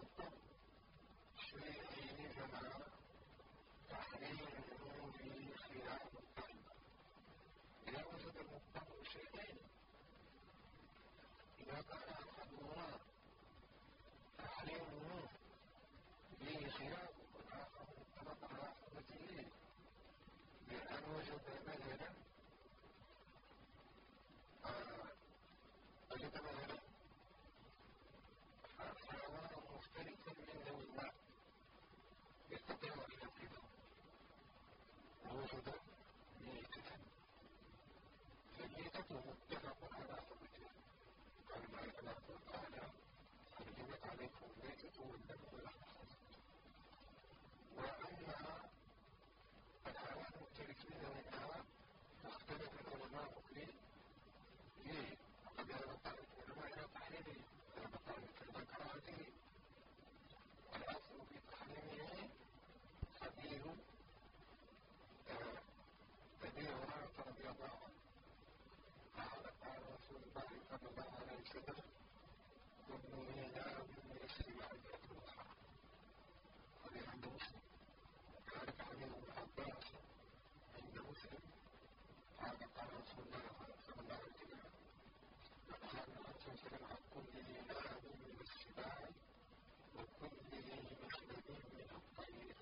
المضطر شيئين جمع تحريمه في خلاف الطيب. إذا وجد المضطر شيئين، إذا كان أحدهما تحريمه به خلاف والآخر متفق على حرمته، بأن وجد مثلا حيوانا مختلفا من ذوي الماء يستطيع أن ينقذه، ووجد ميتة، فميتته متفق على حرمته. قال الملك الله تعالى: حرمت عليكم الميتة والدم ولحم الخنزير. وأما الحيوان المختلف من ذوي الماء فاختلف العلماء فيه، وقد ذهب بعض العلماء إلى تحريمه، ذهب بعض إلى كراهته. والأصل في تحريمه حديث أبي هريرة رضي الله عنه قال: قال رسول الله صلى الله عليه وسلم: كل ميلاد يسري عند الأضحى. هذا عند مسلم. وكذلك حديث ابن عباس عند مسلم قال: قال رسول الله صلى الله عليه وسلم: نهى النبي صلى الله عليه وسلم عن كل ميلاد من السباع وكل مخلب من الطير.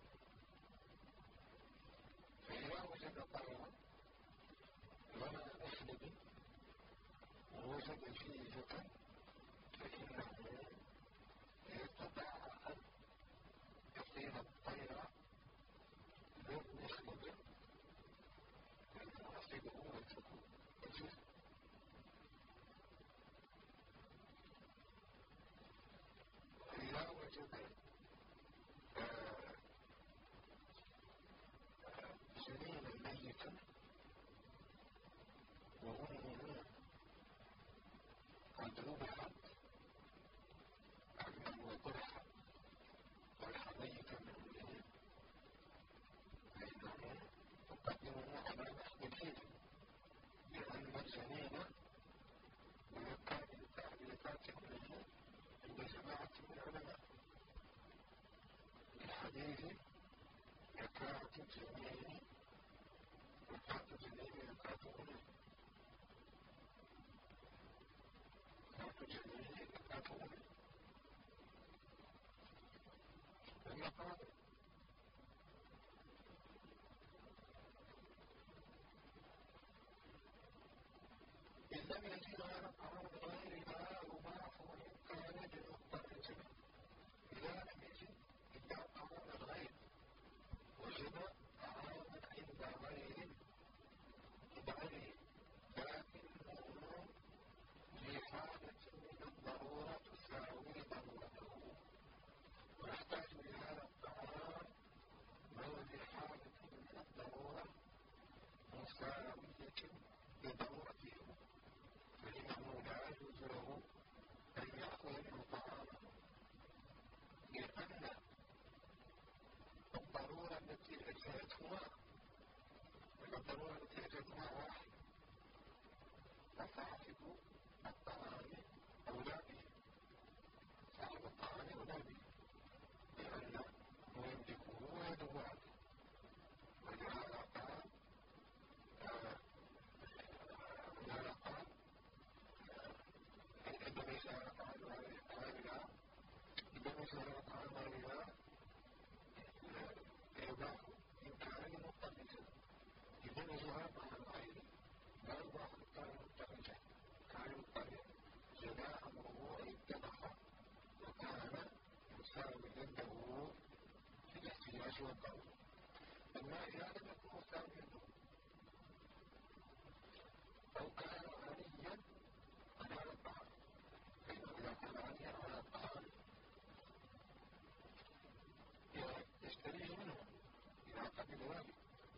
فإذا وجد طيرا ولا مخلب ووجد فيه جبن فإنه يستطيع أن يصيد الطير بالمخلب، لأنه يصيده ويتركه يجوز. وإذا وجد جنينا ميتا وأمه قد ذبحت أنه طرح ميتا من أمه، فإنه تقدمه على محدثين، لأن الجنين مذكر بتعريفات أمه عند جماعة من العلماء، الحديث زكاة الجنين زكاة الجنين زكاة أمه، زكاة الجنين زكاة أمه. ثم قال: إن لم يجد على الطعام غير ما يباح وإن كان للمضطر جميع. إذا لم يجد إلا طعام الغير، وجد طعاما عند غيره لكنه لحالة من الضرورة تساوي ضرورته، ويحتاج إلى هذا الطعام لو لحالة من الضرورة مساوية لضرورته، فإنه لا يجوز له أن يأخذ منه طعامه، لأن الضرورة التي أجهتهما والضرورة التي أجهتهما واحد، فصاحب الطعام أولى به، صاحب الطعام أولى به، لأنه يملكه ويده عنه. ولهذا قال عندما يسأل عن غيرها يباح إن كان مضطردا، إذا جهاد عن غيره لا يباح إن كان مضطردا. كان مضطردا جاء أمره اتضح وكان مساويا له في الاحتياج والضرورة. أما إذا لم يكن مساويا له أو كان غنيا على الطعام، فإنه إذا كان غنيا على الطعام يشتريه منه إذا قبل ذلك،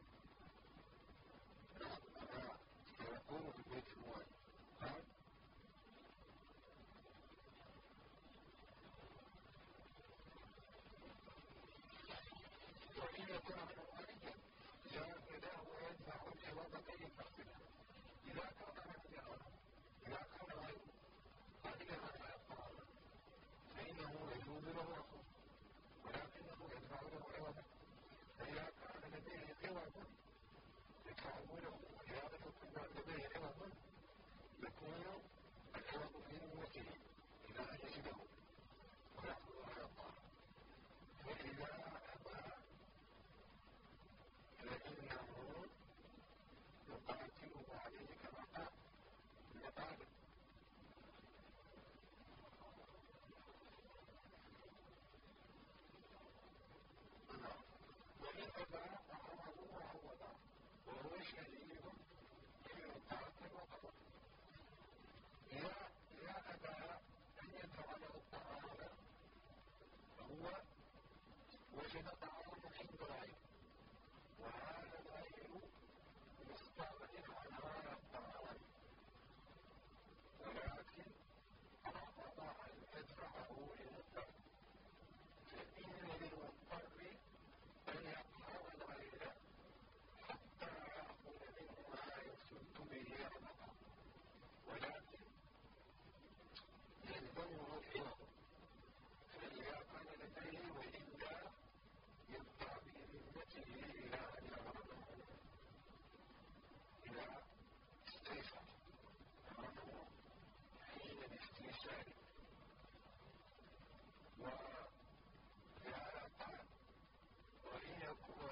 سيكون في البيت المال. قال: وإن يكون عنه غنيا جاء له ويدفع العوضتين فاختلف. إذا كان غيره غنيا على الطعام فإنه يجوز له عوض يتعامله، ولهذا لو كنا لديه عوض يكون العوض في نيته إلى أن يجده ويأخذ على الطاعة. وإذا أبى فإنه يقاتله عليه كما قال المقابل. وإن أبى أمره وعوضه وهو شهيد فيقاتل وقضى. يا أبى أن يدفع له الطعام فهو وجد طعام عند غيره، وهذا الغير مستغنٍ عن هذا الطعام، ولكن رفض أن يدفعه للمضطر، فإن للمضطر أن يقهر الغير حتى يأخذ منه ما يسد به رمقه، ولكن يلزمه العوض، فإذا كان لديه وإلا يبقى بذمته إلى أن يغرمه، إلى استيسر غرمه حين الاستيسار. وإن يكون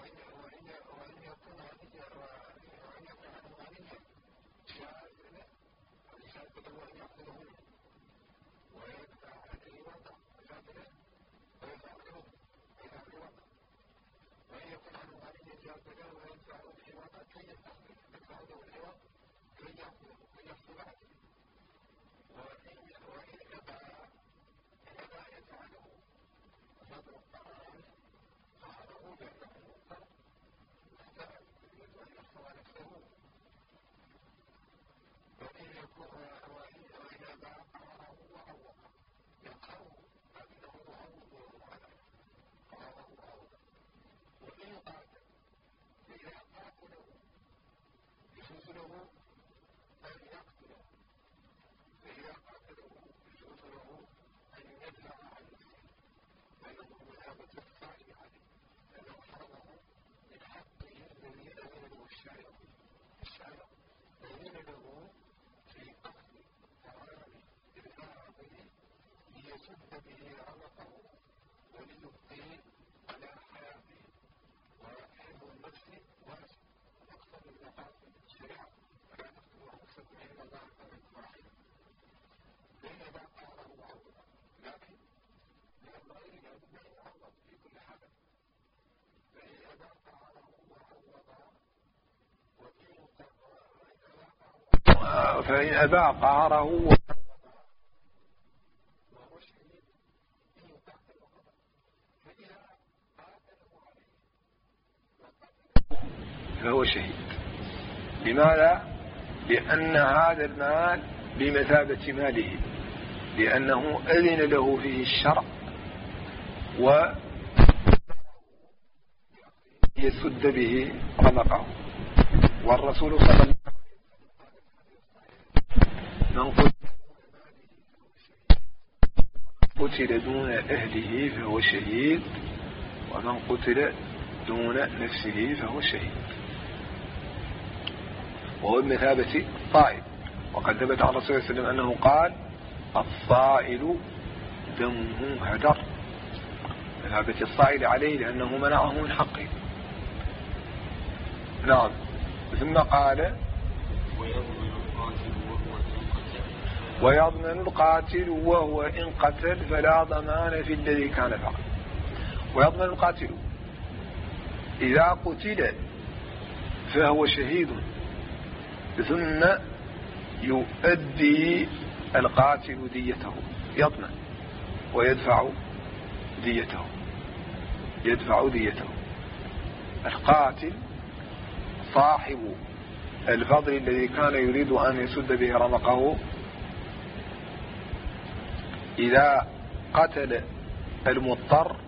عنه غنيا جاز له أن يأخذه منه ويدفع عليه وضع، جاز له ويدفع له وضع. وإن يكون عنه غنيا جاز له ويدفع له وضع كي يدفع له العوض كي يأخذ عليه. وإن أبى يفعله هذا الطعام قهره بأنه مضطر مستعد يريد أن يحفظ نفسه. وإن أبى قهره وعوضه يقهره لكنه يعوضه عليه، قهره وعوضه. وإن قاتل فإذا قاتله يجوز له أن يقتله، فإذا قاتله يجوز له أن يدفع عن نفسه، لأنه مثابة الصائل عليه، لأنه حرمه من حقه الذي أذن له الشارع أذن له في أخذ طعام الآخر ليسد به رمقه وليبقي على حياته. وحفظ النفس واجب، مقصد من مقاصد الشريعة، فلا تقتلوا أنفسكم إن الله كان رحيما. فإن أبى قهره وعوضه، لكن من الغير لا بد أن يعوض في كل حالة. فإن أبى قهره وعوضه فإن أبى قهره وهو شهيد إن يقاتل وقضى، فإذا قاتله عليه فهو شهيد. لماذا؟ لأن هذا المال بمثابة ماله، لأنه أذن له فيه الشرع ويسد به رمقه. والرسول صلى الله عليه وسلم من قتل دون أهله فهو شهيد، ومن قتل دون نفسه فهو شهيد، وهو بمثابة الطائل. وقد ثبت عن الرسول صلى الله عليه وسلم أنه قال: الصائل دمه هدر، مثابة الصائل عليه لأنه منعه من حقه. نعم. ثم قال: ويضمن القاتل وهو إن قتل فلا ضمان في الذي كان فعل. ويضمن القاتل إذا قتل فهو شهيد، ثم يؤدي القاتل ديته، يضمن ويدفع ديته. القاتل صاحب الفضل الذي كان يريد أن يسد به رمقه إذا قتل المضطر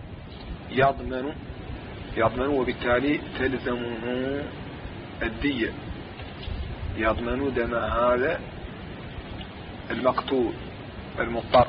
يضمن وبالتالي تلزمه الدية، يضمن دم هذا المقتول المضطر.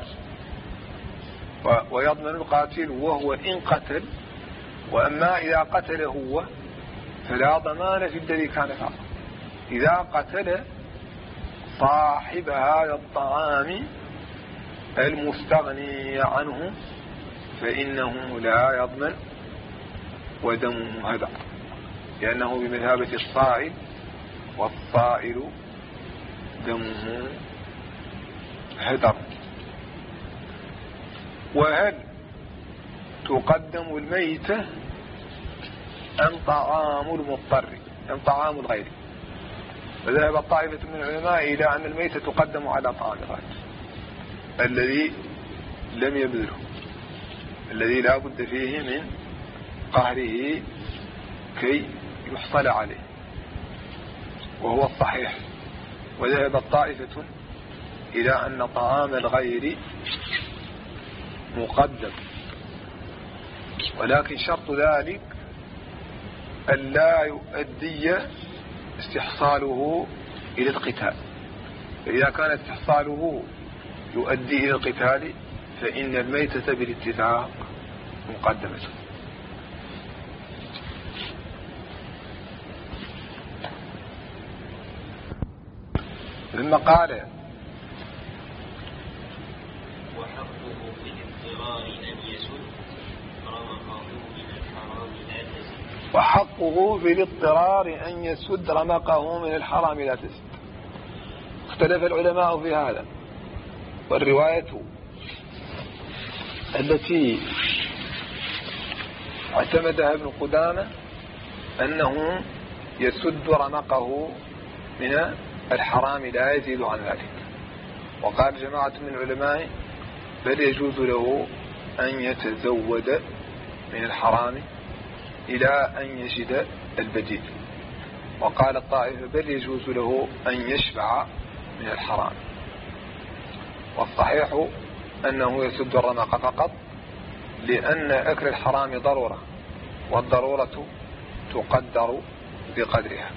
ويضمن القاتل وهو إن قتل. وأما إذا قتل هو فلا ضمان في الذي كان فعله. إذا قتل صاحب هذا الطعام المستغني عنه فإنه لا يضمن ودمه هدر، لأنه بمثابة الصائل، والصائل دمه هدر. وهل تقدم الميتة أم طعام المضطر أم طعام الغير؟ فذهب الطائفة من العلماء إلى أن الميتة تقدم على طعام الغير الذي لم يبذله، الذي لا بد فيه من قهره كي يحصل عليه، وهو الصحيح. وذهب الطائفة إلى أن طعام الغير مقدم، ولكن شرط ذلك ألا يؤدي استحصاله إلى القتال. فإذا كان استحصاله يؤدي إلى القتال فإن الميتة بالاتفاق مقدمة. ثم قال وحقه في الاضطرار أن يسد رمقه من الحرام لا تسد. اختلف العلماء في هذا، والرواية التي اعتمدها ابن قدامة أنه يسد رمقه من الحرام لا يزيد عن ذلك. وقال جماعة من العلماء بل يجوز له أن يتزود من الحرام إلى أن يجد البديل. وقال الطائفة بل يجوز له أن يشبع من الحرام. والصحيح أنه يسد الرمق فقط، لأن أكل الحرام ضرورة، والضرورة تقدر بقدرها.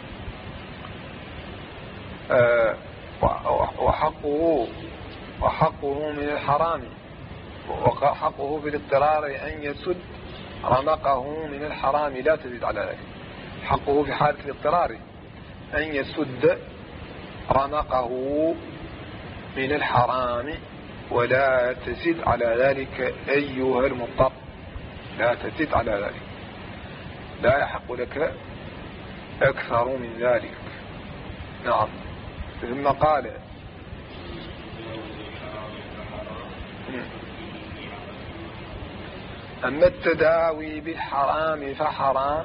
وحقه من الحرام، وحقه بالاضطرار أن يسد رمقه من الحرام لا تزيد على ذلك. حقه في حالة الاضطرار أن يسد رمقه من الحرام ولا تزيد على ذلك أيها المضطر، لا تزيد على ذلك، لا يحق لك أكثر من ذلك. نعم. ثم قال أما التداوي بالحرام فحرام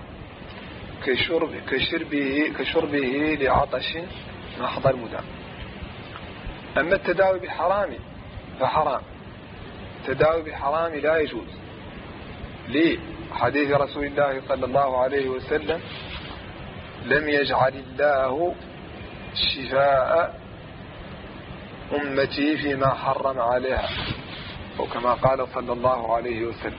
كشربه لعطش محض المدام. أما التداوي بالحرام فحرام، التداوي بالحرام لا يجوز لحديث رسول الله صلى الله عليه وسلم لم يجعل الله شفاء أمتي فيما حرم عليها، وكما قال صلى الله عليه وسلم.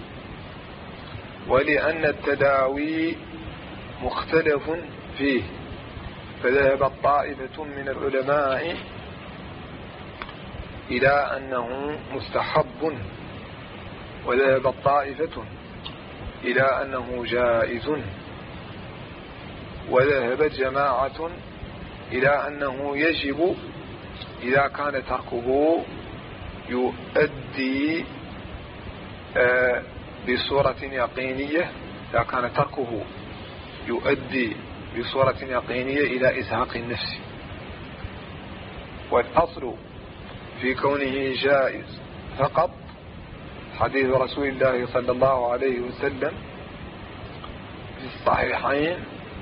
ولأن التداوي مختلف فيه، فذهب الطائفة من العلماء إلى أنه مستحب، وذهب الطائفة إلى أنه جائز، وذهبت جماعة إلى أنه يجب إذا كان تركه يؤدي بصورة يقينية، إذا كان تركه يؤدي بصورة يقينية إلى إزهاق النفس. والأصل في كونه جائز فقط حديث رسول الله صلى الله عليه وسلم في الصحيحين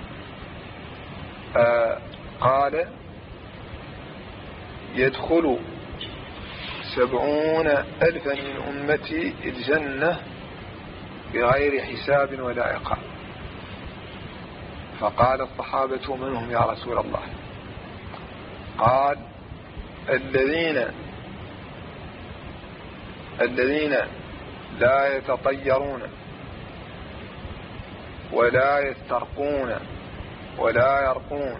قال يدخل 70,000 من أمتي الجنة بغير حساب ولا عقاب. فقال الصحابة من هم يا رسول الله؟ قال الذين لا يتطيرون ولا يسترقون ولا يرقون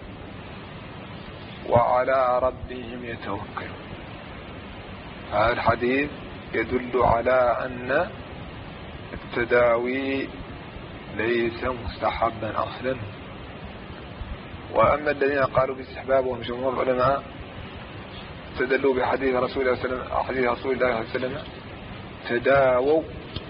وعلى ربهم يتوكلون. هذا الحديث يدل على أن التداوي ليس مستحبا أصلا. وأما الذين قالوا باستحباب وهم جمهور العلماء استدلوا بحديث رسول الله صلى الله عليه وسلم تداووا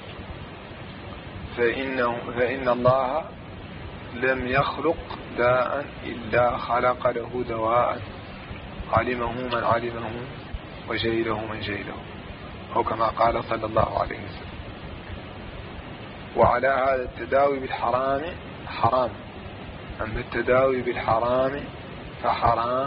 فإن الله لم يخلق داء إلا خلق له دواء علمه من علمه وجهله من جهله، أو كما قال صلى الله عليه وسلم. وعلى هذا التداوي بالحرام حرام. أما التداوي بالحرام فحرام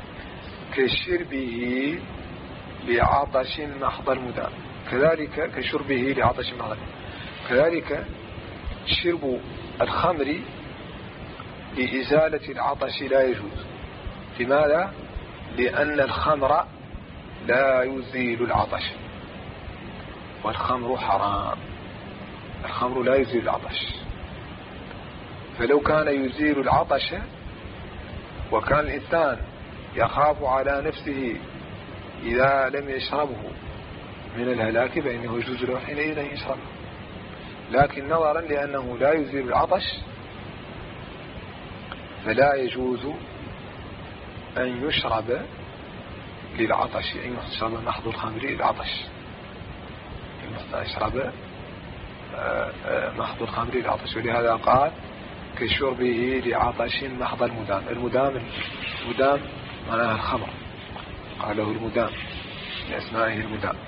كشربه لعطش محض المدام، كذلك كشربه لعطش محض، كذلك شرب الخمر لإزالة العطش لا يجوز. لماذا؟ لأن الخمر لا يزيل العطش، والخمر حرام. الخمر لا يزيل العطش، فلو كان يزيل العطش وكان الإنسان يخاف على نفسه إذا لم يشربه من الهلاك فإنه يجوز له حينئذ أن يشربه، لكن نظرا لأنه لا يزيل العطش فلا يجوز أن يشرب للعطش، أن يشرب محض الخمر للعطش، يشرب محض الخمر للعطش. ولهذا قال كشربه لعطش محض المدام. المدام معناها الخمر، قال له المدام لأسمائه المدام.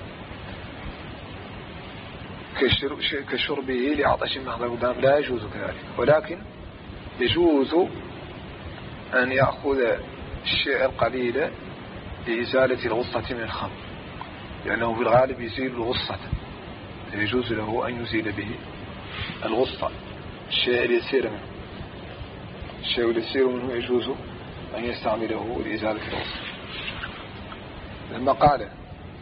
كشربه لعطش محض المدام لا يجوز كذلك، ولكن يجوز أن يأخذ الشيء القليل لإزالة الغصة من الخمر، لأنه في الغالب يزيل الغصة، فيجوز له أن يزيل به الغصة، الشيء اليسير منه. الشيء اليسير منه يجوز أن يستعمله لإزالة الغصة. لما قال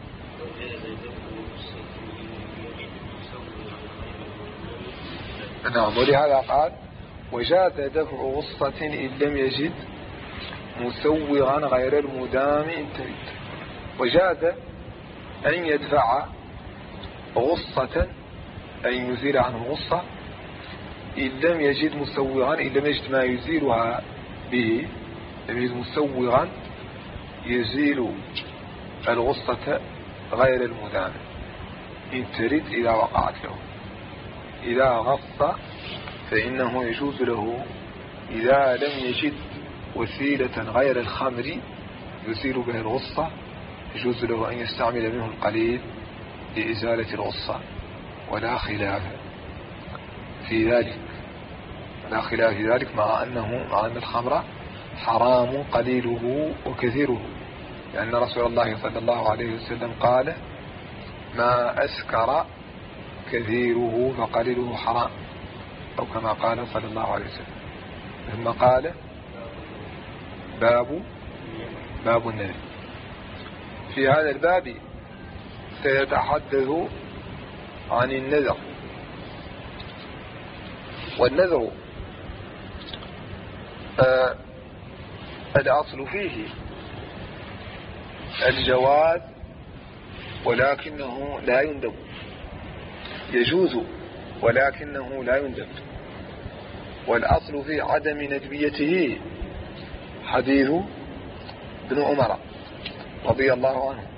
نعم، ولهذا قال وجاز دفع غصة إن لم يجد مسوغا غير المدام إن تريد. وجاز أن يدفع غصة، أن يزيل عنه غصة إن لم يجد مسوغا، إن لم يجد ما يزيلها به، لم يجد مسوغا يزيل الغصة غير المدام إن تريد إذا وقعت له. إذا غص فإنه يجوز له إذا لم يجد وسيلة غير الخمر يزيل به الغصة، يجوز له أن يستعمل منه القليل لإزالة الغصة، ولا خلاف في ذلك، لا خلاف في ذلك، مع أن الخمر حرام قليله وكثيره، لأن رسول الله صلى الله عليه وسلم قال ما أسكر كثيره فقليله حرام، أو كما قال صلى الله عليه وسلم. ثم قال باب النذر. في هذا الباب سيتحدث عن النذر. والنذر الأصل فيه الجواز، ولكنه لا يندب، يجوز ولكنه لا يندب. والأصل في عدم ندبيته حديث ابن عمر رضي الله عنه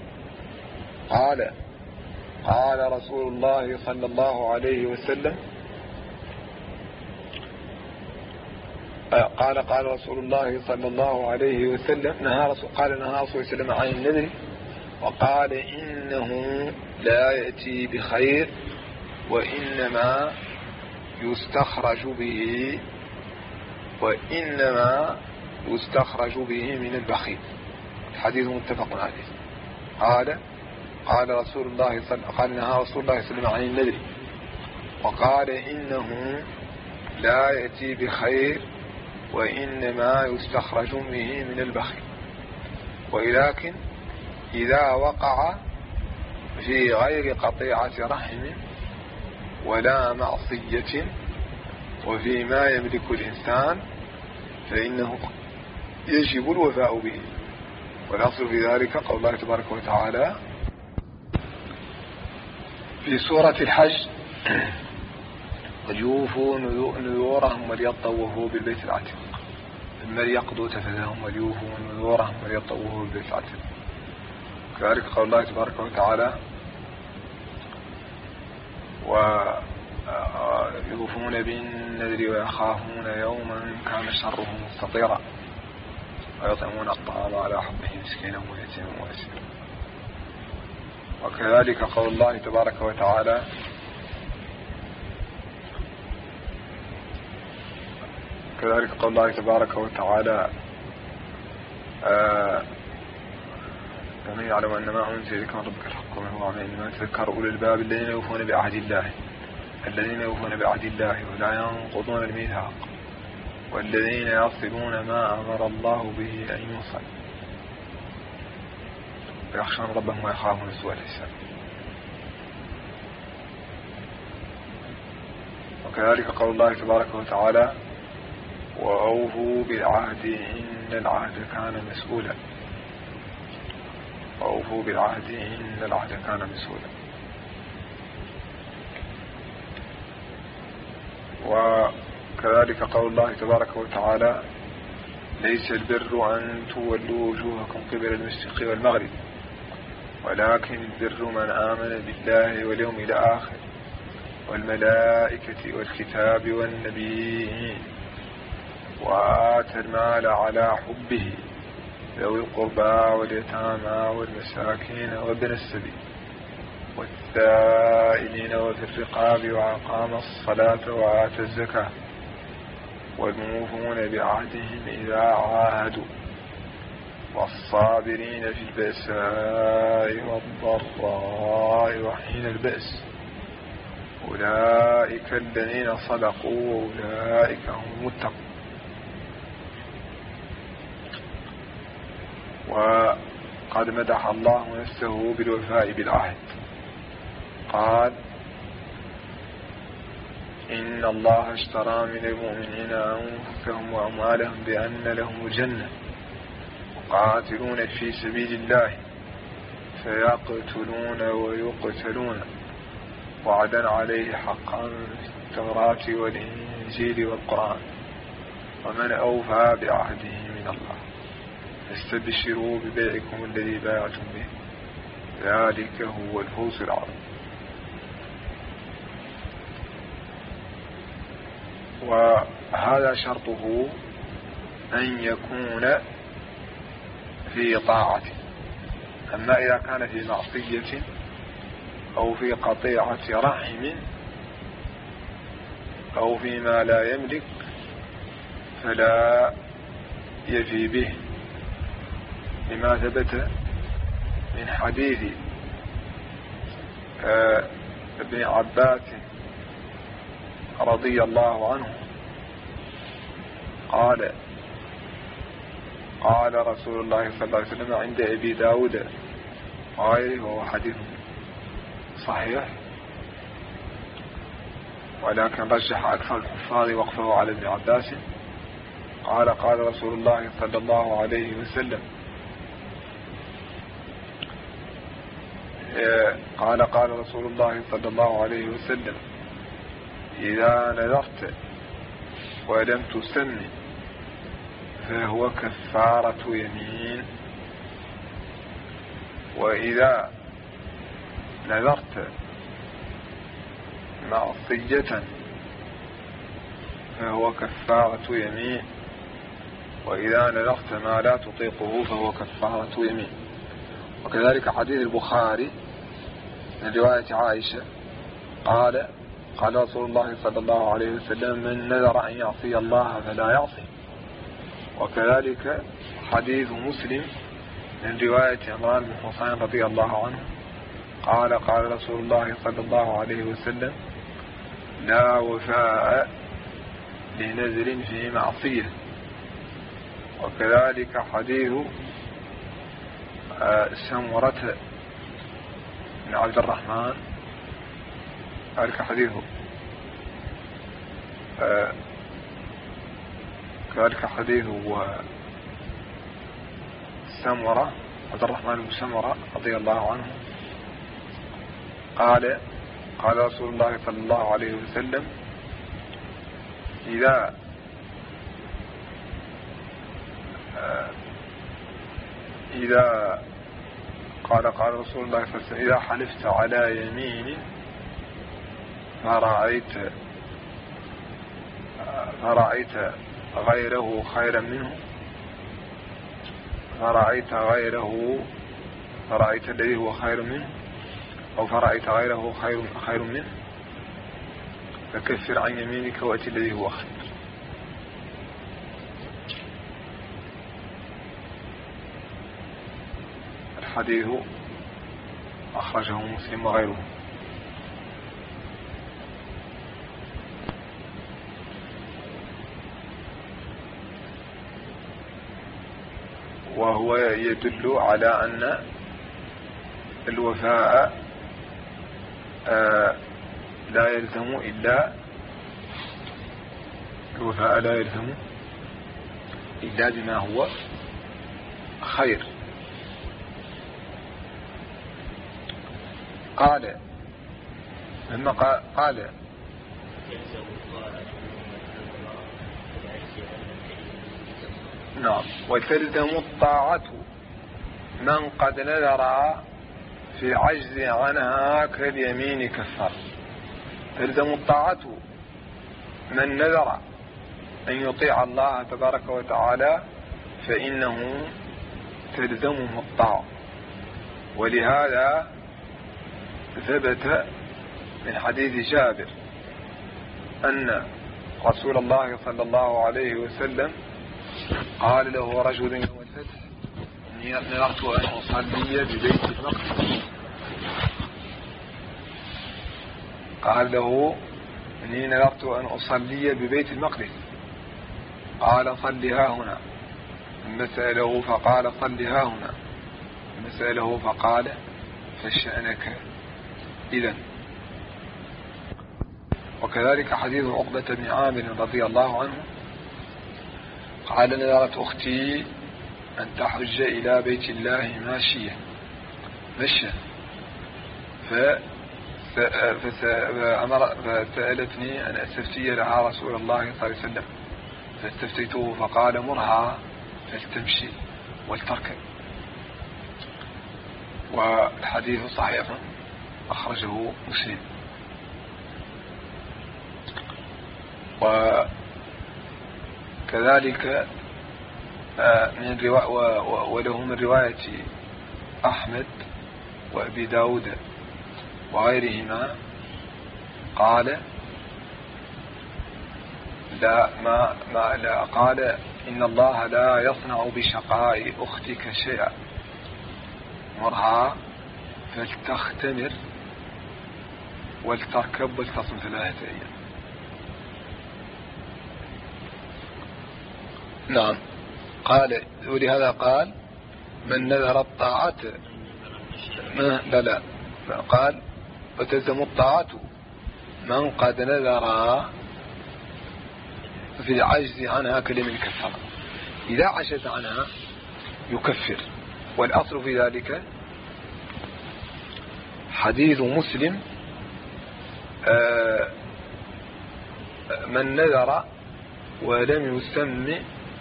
قال رسول الله صلى الله عليه وسلم قال رسول الله صلى الله عليه وسلم نهى رسول الله صلى الله عليه وسلم عن النذر، وقال إنه لا يأتي بخير وإنما يستخرج به من البخيل. الحديث متفق عليه. قال نهى رسول الله صلى الله عليه وسلم عن النذر، وقال إنه لا يأتي بخير وإنما يستخرج به من البخيل. ولكن إذا وقع في غير قطيعة رحم ولا معصية وفيما يملك الإنسان فإنه يجب الوفاء به. والأصل في ذلك قول الله تبارك وتعالى في سورة الحج يوفوا نذورهم وليطوفوا بالبيت العتيق. إما ليقضوا تفثهم وليوفوا نذورهم وليطوفوا بالبيت العتيق. كذلك قول الله تبارك وتعالى ويوفون بالنذر ويخافون يوما كان شره مستطيرا ويطعمون الطعام على حبه مسكينا ويتيما واسيرا. وكذلك قول الله تبارك وتعالى ومن يعلم أن ما أنزل إليك من ربك الحق ومن هو عمل إنما يتذكر أولو الألباب الذين يوفون بعهد الله ولا ينقضون الميثاق والذين يصلون ما أمر الله به أن يوصل ويخشون ربهم ويخافون سوء الحساب. وكذلك قول الله تبارك وتعالى وأوفوا بالعهد إن العهد كان مسؤولا. وأوفوا بالعهد إن العهد كان مسؤولا. وكذلك قول الله تبارك وتعالى ليس البر أن تولوا وجوهكم قبل المشرق والمغرب ولكن البر من آمن بالله واليوم الآخر والملائكة والكتاب والنبيين وآتى المال على حبه ذوي القربى واليتامى والمساكين وابن السبيل والسائلين وفي الرقاب وأقام الصلاة وآتى الزكاة والموفون بعهدهم إذا عاهدوا والصابرين في البأساء والضراء وحين البأس أولئك الذين صدقوا وأولئك هم المتقون. وقد مدح الله نفسه بالوفاء بالعهد قال إن الله اشترى من المؤمنين أنفسهم وأموالهم بأن لهم الجنة يقاتلون في سبيل الله فيقتلون ويقتلون وعدا عليه حقا في التوراة والإنجيل والقرآن ومن أوفى بعهده من الله فاستبشروا ببيعكم الذي بايعتم به ذلك هو الفوز العظيم. وهذا شرطه أن يكون في طاعته. أما إذا كان في معصية أو في قطيعة رحم أو فيما لا يملك فلا يفي به لما ثبت من حديث ابن عباس رضي الله عنه قال رسول الله صلى الله عليه وسلم عند أبي داود وغيره وهو حديث صحيح ولكن رجح أكثر الحفاظ وقفه على ابن عباس قال رسول الله صلى الله عليه وسلم قال رسول الله صلى الله عليه وسلم إذا نذرت ولم تسمِ فهو كفارة يمين وإذا نذرت معصية فهو كفارة يمين وإذا نذرت ما لا تطيقه فهو كفارة يمين. وكذلك حديث البخاري من رواية عائشة قال رسول الله صلى الله عليه وسلم من نذر أن يعصي الله فلا يعصي. وكذلك حديث مسلم من رواية عمران بن حسين رضي الله عنه قال رسول الله صلى الله عليه وسلم لا وفاء لنذر في معصية. وكذلك حديث سمرة بن عبد الرحمن ذلك حديثه كذلك حديث سمرة عبد الرحمن بن سمرة رضي الله عنه قال رسول الله صلى الله عليه وسلم إذا قال رسول الله صلى الله عليه وسلم إذا حلفت على يمين فرأيت غيره خيرا منه، فرأيت الذي هو خير منه، أو فرأيت غيره خير منه، فكفر عن يمينك وأتي الذي هو خير. الحديث أخرجه مسلم وغيره. وهو يدل على أن الوفاء لا يلزم إلا بما هو خير. قال نعم، وتلزم الطاعة من قد نذر في العجز عنها كاليمين كفر. تلزم الطاعة من نذر أن يطيع الله تبارك وتعالى فإنه تلزمه الطاعة. ولهذا ثبت من حديث جابر أن رسول الله صلى الله عليه وسلم قال له رجل يوم الفتح: إني نذرت أن أصلي ببيت المقدس. قال له: إني نذرت أن أصلي ببيت المقدس. قال: صلها هنا. ثم سأله فقال: صلها هنا. ثم سأله فقال: فشأنك إذن. وكذلك حديث عقبة بن عامر رضي الله عنه قال: نذرت أختي أن تحج إلى بيت الله ماشية فسألتني أن أستفتي لها رسول الله صلى الله عليه وسلم، فاستفتيته فقال: مرها فلتمشي ولتركب. والحديث صحيح أخرجه مسلم. وكذلك وله من رواية أحمد وأبي داود وغيرهما قال: قال: إن الله لا يصنع بشقاء أختك شيئا، مرها فلتختمر ولتركب ولتصم 3 أيام. نعم. قال: ولهذا قال: من نذر الطاعة لا قال: وتلزم الطاعة من قد نذر في العجز عنها كاليمين كفر. إذا عجز عنها يكفر. والأصل في ذلك حديث مسلم: من نذر ولم يسم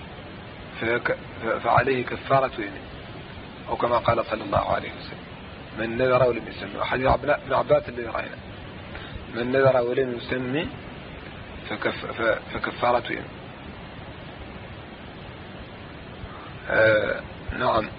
فعليه كفارة يمين، أو كما قال صلى الله عليه وسلم: من نذر ولم يسم. حديث ابن عباس الذي رأينا: من نذر ولم يسم فكفارة يمين. نعم.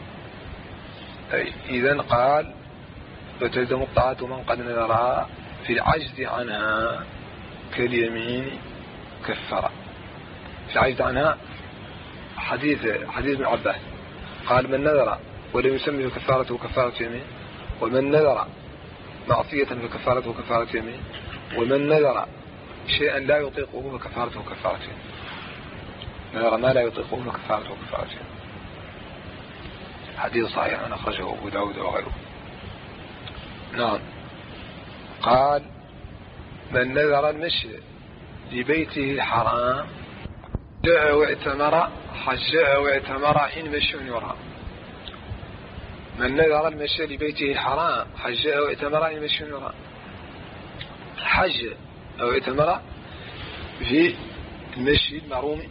إذن قال: وتلزم الطاعة من قد نذرها في العجز عنها كاليمين كفر. في العجز عنها حديث ابن عباس قال: من نذر ولم يسمي كفارته كفارة يمين، ومن نذر معصية فكفارته كفارة يمين، ومن نذر شيئا لا يطيقه فكفارته كفارة يمين. نذر ما لا يطيقه فكفارته كفارة يمين. حديث صحيح أخرجه أبو داود وغيره. نعم. قال: من نذر المشي لبيته الحرام جاء واعتمر حج واعتمر حين مشي يرى. من نذر المشي لبيته الحرام حج واعتمر حين مشي يرى. حج أو اعتمر في المشي المعروم.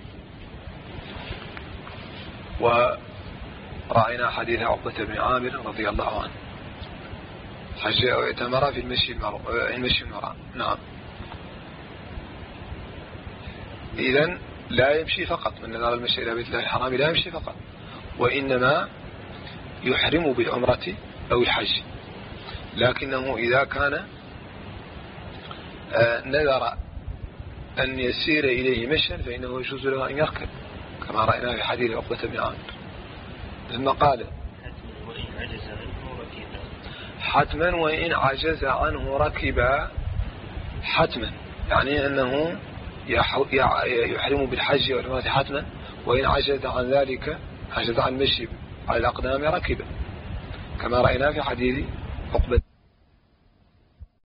ورأينا حديث عقبة بن عامر رضي الله عنه حج أو اعتمر في المشي المعروم. نعم. إذن لا يمشي فقط، من نظر المشي إلى بيت الله الحرام لا يمشي فقط، وإنما يحرم بالعمرة أو الحج. لكنه إذا كان نذر أن يسير إليه مشيا فإنه يجوز له أن يركب، كما رأينا في حديث عقبة بن عامر. ثم قال حتما وإن عجز عنه ركبا. حتما يعني أنه يحرم بالحج والعمرة حتما، وإن عجز عن ذلك، عجز عن مشي على الأقدام ركبا، كما رأينا في حديث عقبة.